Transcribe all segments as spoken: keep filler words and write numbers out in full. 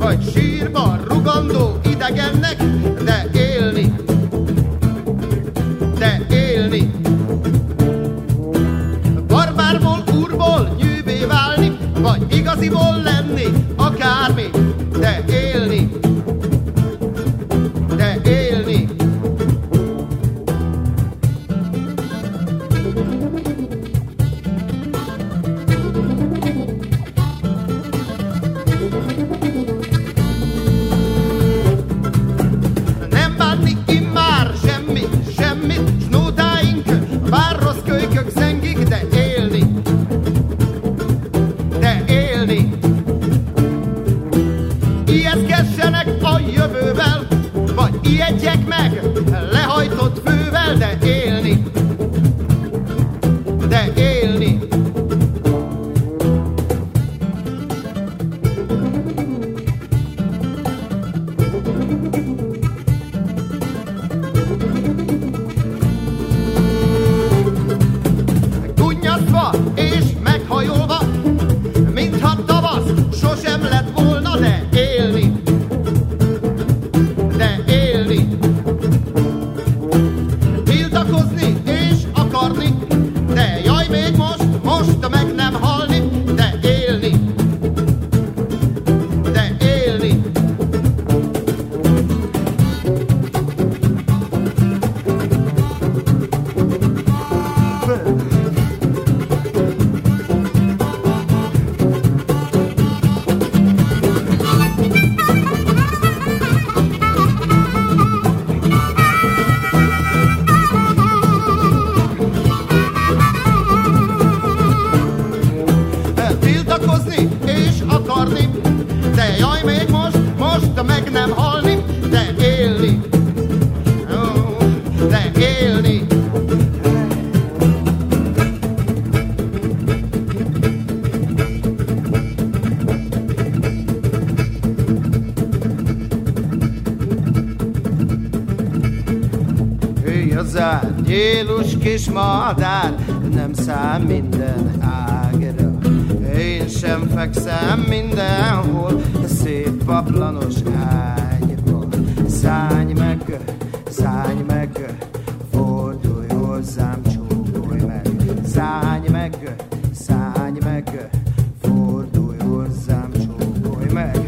vagy sírba rugandó idegennek, de élni, de élni. Barbárból, úrból nyűvé válni, vagy igaziból lenni, akármi, de élni, de élni. Nem bánni immár semmi, semmit, s nótáink, bár rossz kölykök zengik, de élni, de élni. Ijeszgessenek a jövővel, vagy ijedjek meg lehajtott fővel, de élni, de élni. Gunnyasztva és meghajolva, mintha tavasz sosem lett volna, de élni, de élni. Tiltakozni és akarni, de jaj, még most, most meg nem halni, de élni, de élni. Tiltakozni és akarni, de jaj, még most, most meg nem halni, de élni, ó, de élni. Ő az ágyélus kis madár, nem szám minden ágra. Én sem fekszem mindenhol, szép paplanos ágyba. Szállj meg, szállj meg, fordulj hozzám, csókolj meg. Szállj meg, szállj meg, fordulj hozzám, csókolj meg.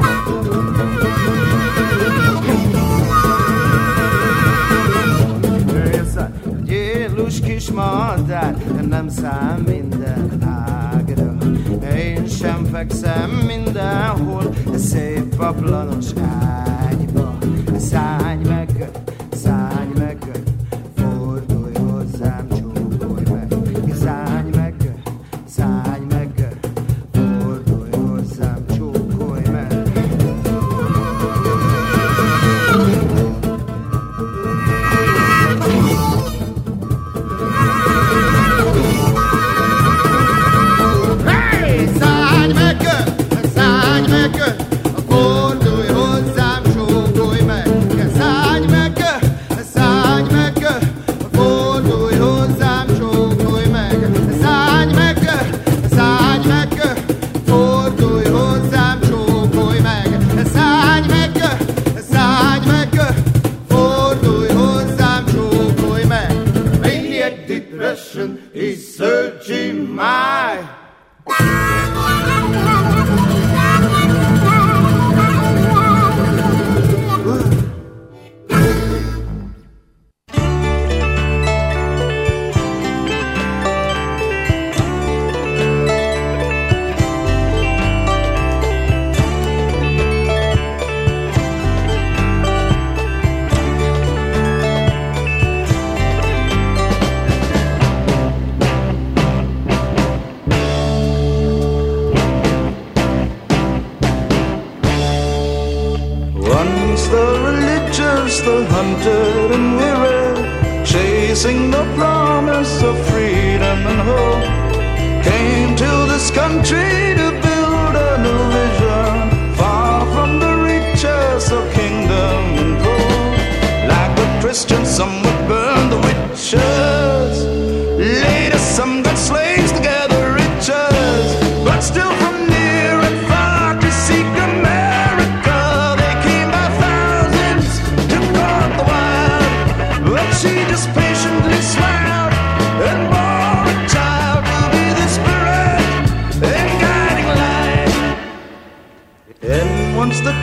Gyélus kis madár, nem szám minden ágra. Én sem fekszem mindenhol, szép paplanos ágyba. Szállj meg, szállj meg, fordulj hozzám, csókolj meg. Szállj meg, szállj meg, fordulj hozzám, csókolj meg. Szállj meg, szállj meg, fordulj hozzám, csókolj meg. Szállj meg, szállj meg, fordulj hozzám, csókolj meg. Szállj meg, szállj meg, fordulj hozzám, csókolj meg. Szállj meg, szállj meg, fordulj hozzám, csókolj meg. Maniac depression is searching my the hunted and weary, chasing the promise of freedom and hope, came to this country to build a new vision, far from the reaches of kingdom and gold. Like the Christians, some would burn the witches, later some got slaves to gather riches, but still from near and far to seek America.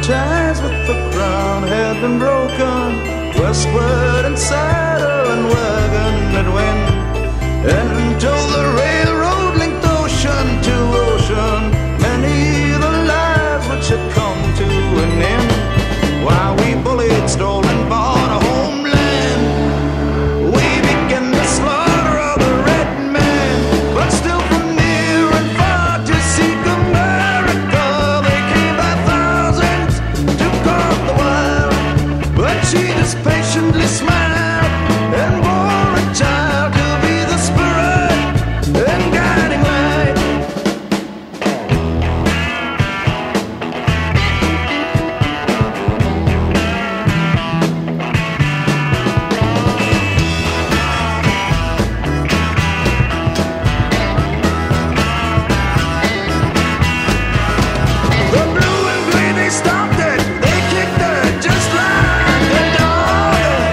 ties with the crown had been broken. Westward and saddle and wagon that went until the railroad linked ocean to ocean. Many the lives which had come to an end while we bullied, stole and bought a homeland. We began the slaughter of the red man, but still from near and far to seek America they came by thousands to guard the wild. But she just patiently smiled and bore a child to be the spirit and guiding light. The blue and green, they stopped it, they kicked her just like a dog.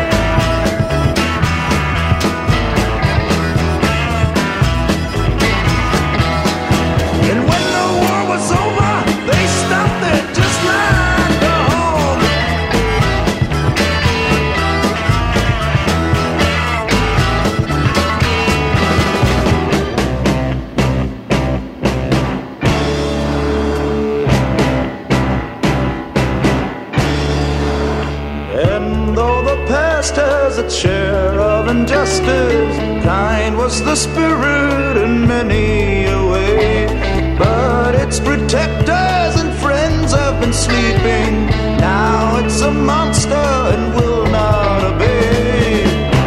And when the war was over, they stopped it just like a hog. And though the past has its share of injustice, kind was the spirit in many a way. But its protectors and friends have been sleeping. Now it's a monster and will not obey.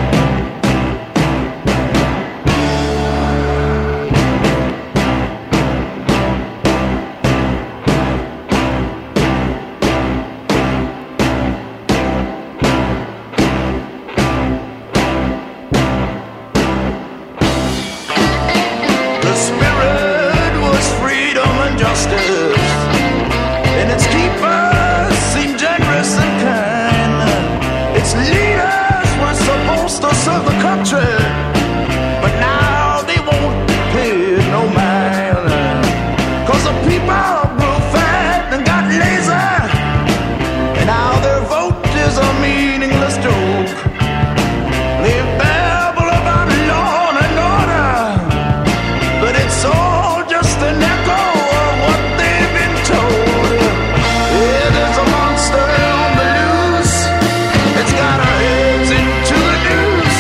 The spirit was freedom and justice, and its keepers seemed generous and kind. Its leaders were supposed to serve the country, but now they won't pay no mind. Cause the people grew fat and got lazy, and now their vote is a meaningless joke. They babble about law and order, but it's all just an echo of what they've been told. Yeah, there's a monster on the loose. It's got our heads into the noose,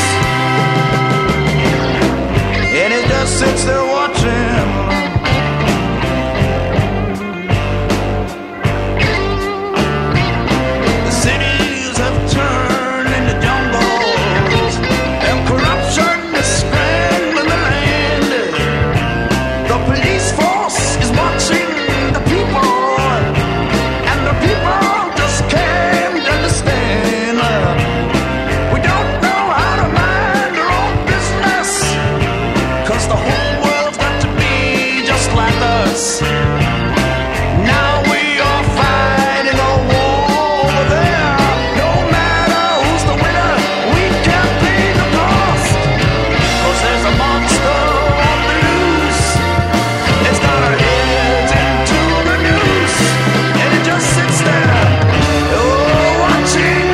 and it just sits there watching. The cities have turned into jungles, and corruption is strangling the land. The police force is watching the people, and the people just can't understand. We don't know how to mind our own business, cause the whole world's got to be just like us. Now we are fighting a war over there. No matter who's the winner, we can't pay the cost, cause there's a monster on the loose. It's got our heads into the noose, and it just sits there, oh, watching.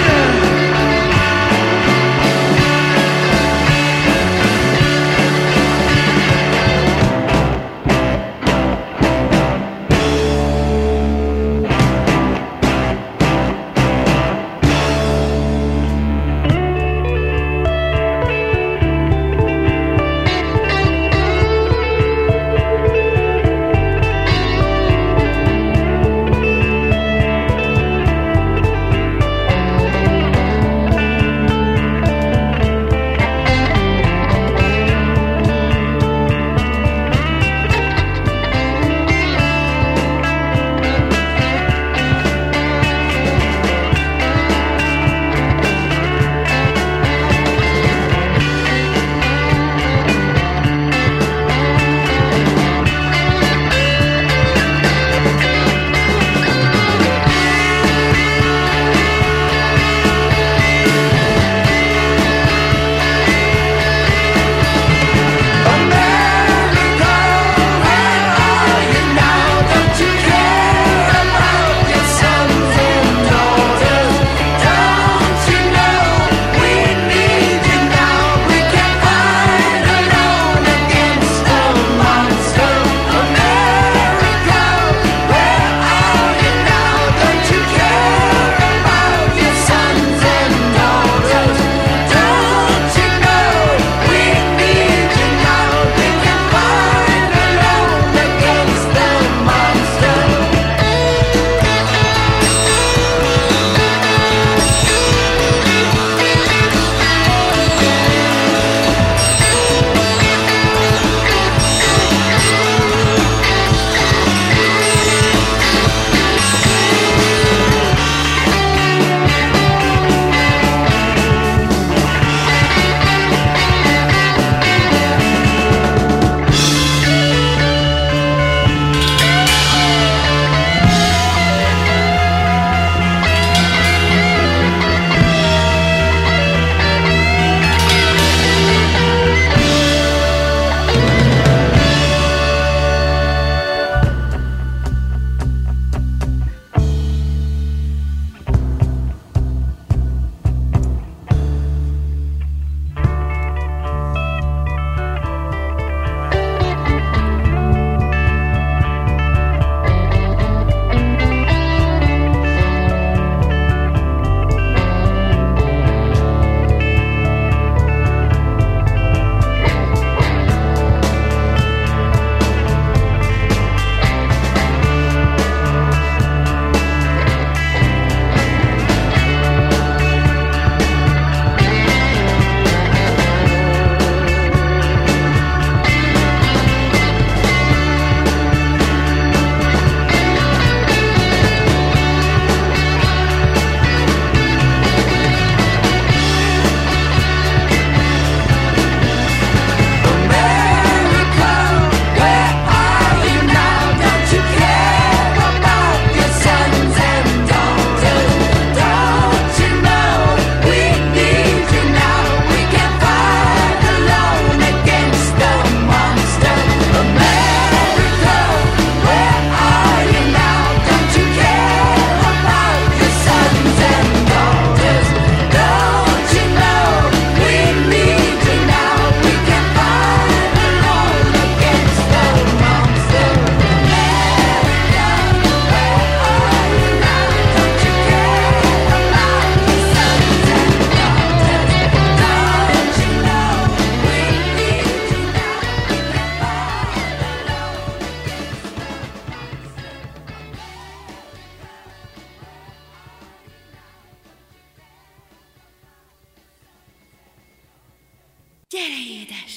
Gyere, édes!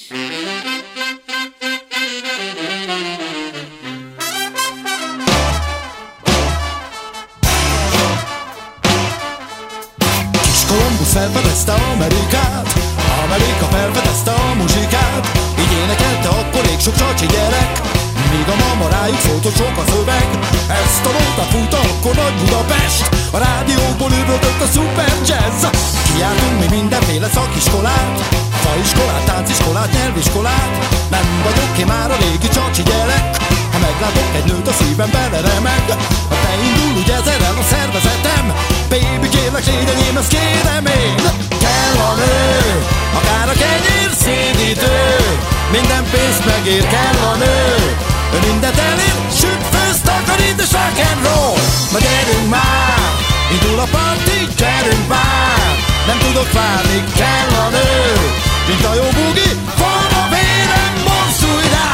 Kis Kolumbusz felfedezte Amerikát, Amerika felfedezte a muzsikát. Így énekelte akkor ég sok csacsi gyerek, míg a mama rájuk szólt, hogy sok a szöveg. Ezt a nótát fújta akkor nagy Budapest, a rádióból üvöltött a szuper jazz. Kijártunk mi mindenféle szakiskolát, faiskolát, tánciskolát, nyelviskolát. Nem vagyok ki már a régi csacsi gyerek, ha meglátok egy nőt, a szívem beleremeg. Ha beindul úgy ezerrel a szervezetem, baby kérlek légy enyém, ezt kérem én. Kell a nő, akár a kenyér szédítő, minden pénzt megér, kell a nő. Ő mindent elér, süt, főz, takarít és rock'n'roll. Na gyerünk már, indul a parti, gyerünk már. Nem tudok várni, kell a nő, mint a jó bugi, van a vérem, mozdulj rá.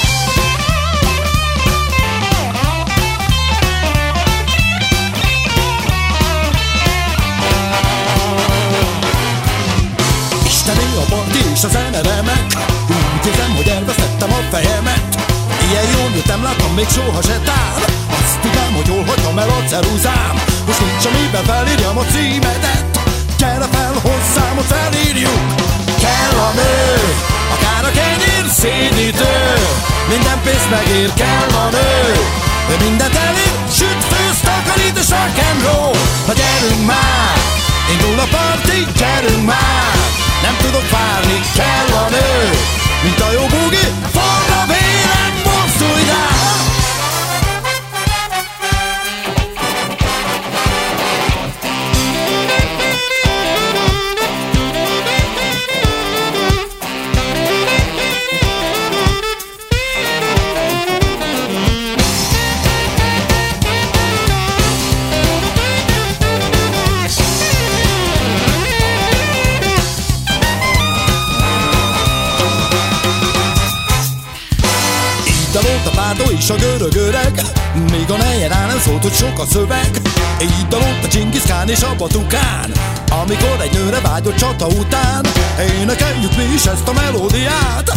Isteni a parti és a zene remek, úgy érzem, hogy elvesztettem a fejemet. Ilyen jól jöttem, láttam még soha se tár. Azt tudám, hogy jól hagytam el a ceruzám. Most nincs, amiben felírjam a címedet. Gyere fel hozzám, hogy felírjuk. Kell a nő, akár a kenyér szédítő, minden pénzt megér, kell a nő. Ő mindent elér, süt, főz, takarít és rock'n'roll. Na gyerünk már, indul a parti, gyerünk már. Nem tudok várni, kell a nő, mint a jó bugi, forr a vérem, mozdulj rá. A pártó és a görög öreg, még a nejen áll nem szólt, hogy sok a szöveg. Így dalott a Dzsingiszkán és a Batukán, amikor egy nőre vágyott csata után. Énekeljük mi is ezt a melódiát.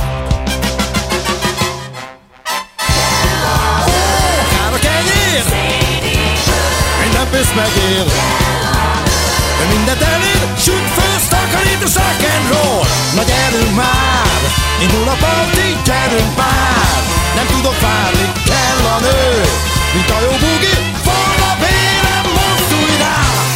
Akár a kenyér, minden pénzt megér, mindent elér, süt, főz, takarít és rock'n'roll. Na gyerünk már, indul a parti, gyerünk már. Nem tudok várni, kell a nő, mint a jó bugi, forr a vérem, mozdulj rá.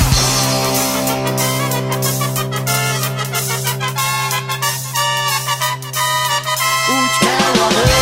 Úgy kell a nő.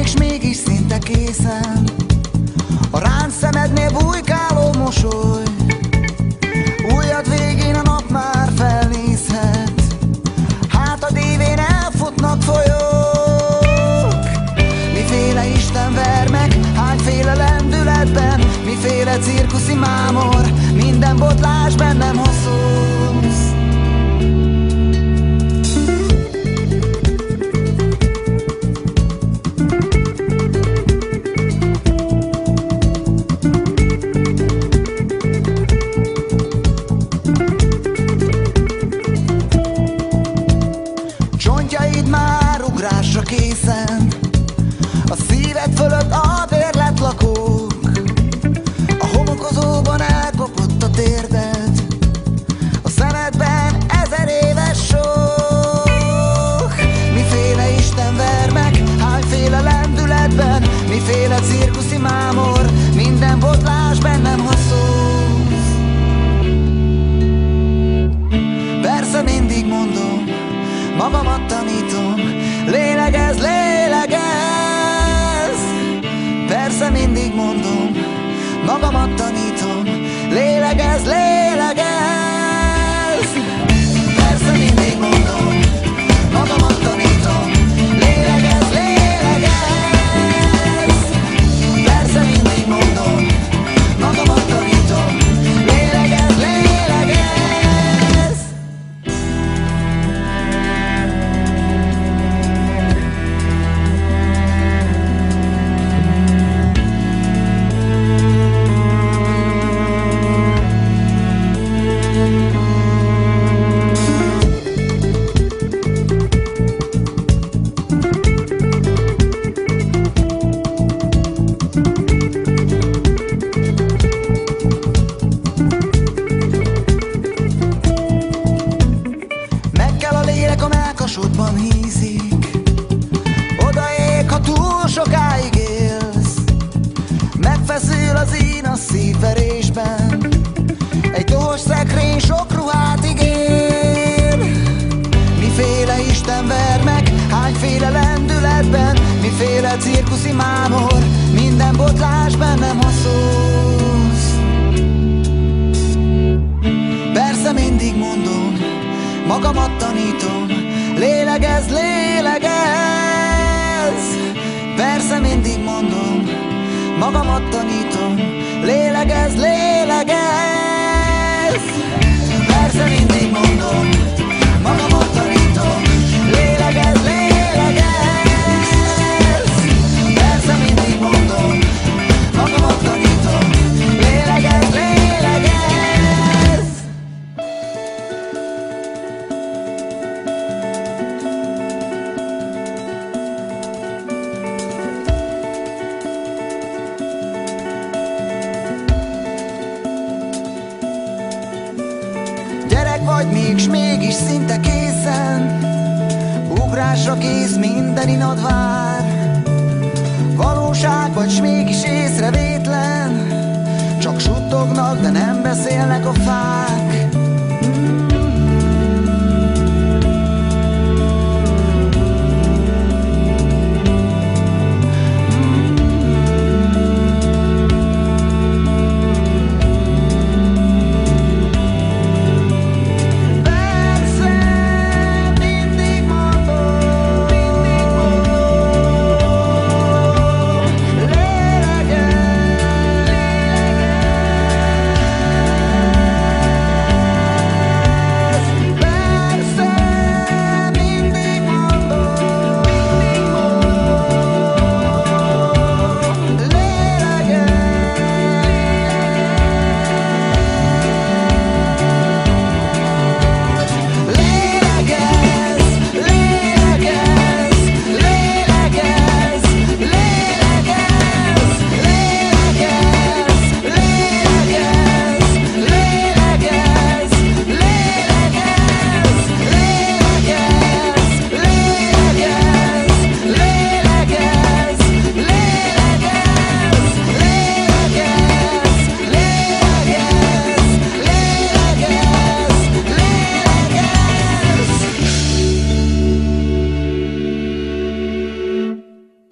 vagy, s mégis szinte készen. A ránc szemednél bujkáló mosoly, ujjad végén a nap már felnézhet. Hátad évén elfutnak folyók. Miféle Isten ver meg, hányféle lendületben, miféle cirkuszi mámor, minden botlás bennem, ha szólsz. Csontjaid már ugrásra készen, a szíved fölött a bérletlakók, a homokozóban elkopott a térded, a szemedben ezer éves sok. Miféle Isten ver meg, hányféle lendületben, miféle cirkuszi mámor, minden botlás bennem, ha szólsz. Persze mindig mondom, magamat tanítom, lélegezz, lélegezz. Persze mindig mondom, magamat tanítom, lélegezz, lélegezz. Persze mindig mondom, magamat tanítom, lélegezz, lélegezz. Persze mindig mondom, magamat tanítom, lélegezz, lélegezz. Melkasodban hízik, odaég, ha túl sokáig élsz. Megfeszül az én a szívverésben, egy dohos szekrény sok ruhát ígér. Miféle Isten ver meg, hányféle lendületben, miféle cirkuszi mámor, minden botlás bennem, ha szólsz. Persze mindig mondom, magamat tanítom, lélegezz, lélegezz. Persze mindig mondom, magamat tanítom, lélegezz, lélegezz. Persze mindig mondom, magamat tanítom, lélegezz, lélegezz. Persze mindig mondom, magamat tanítom, lélegezz, lélegezz. Vagy még, s mégis szinte készen, ugrásra kész, minden inad vár. Valóság vagy, s mégis észrevétlen, csak suttognak, de nem beszélnek a fák.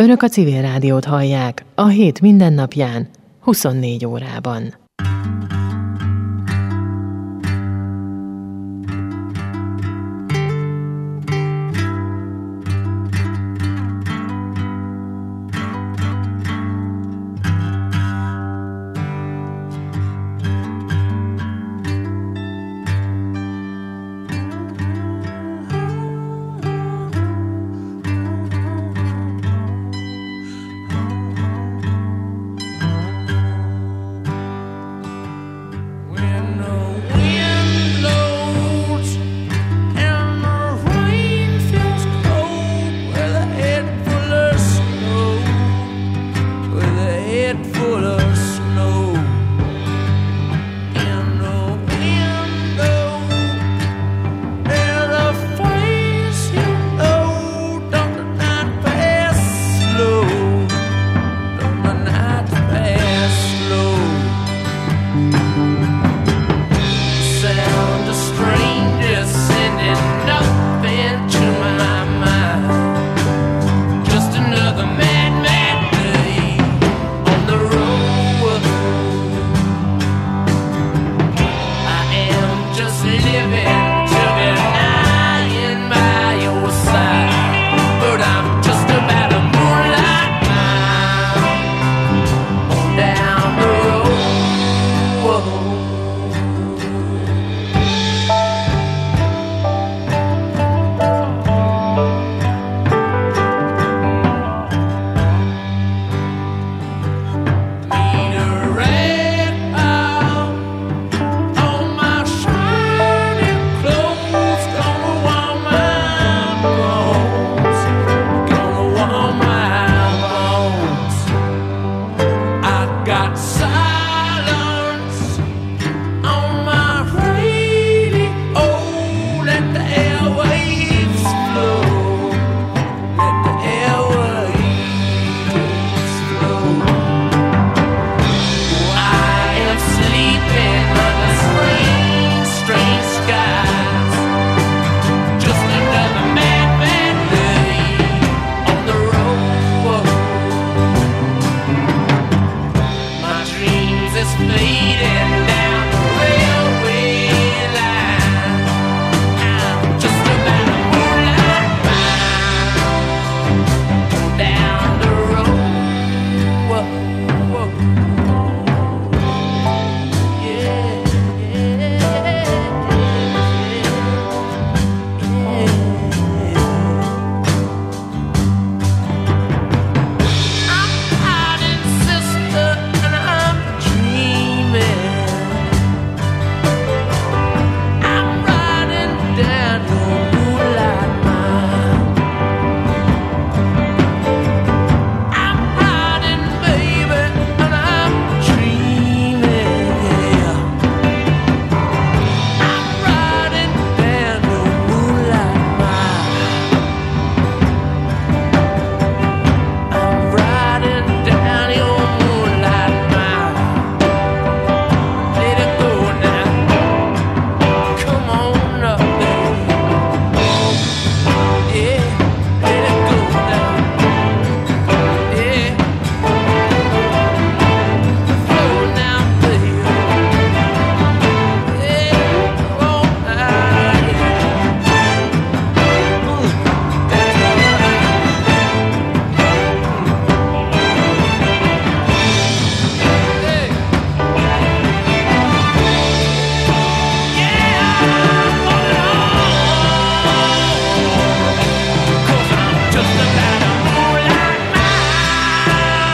Önök a Civil Rádiót hallják a hét mindennapján, huszonnégy órában.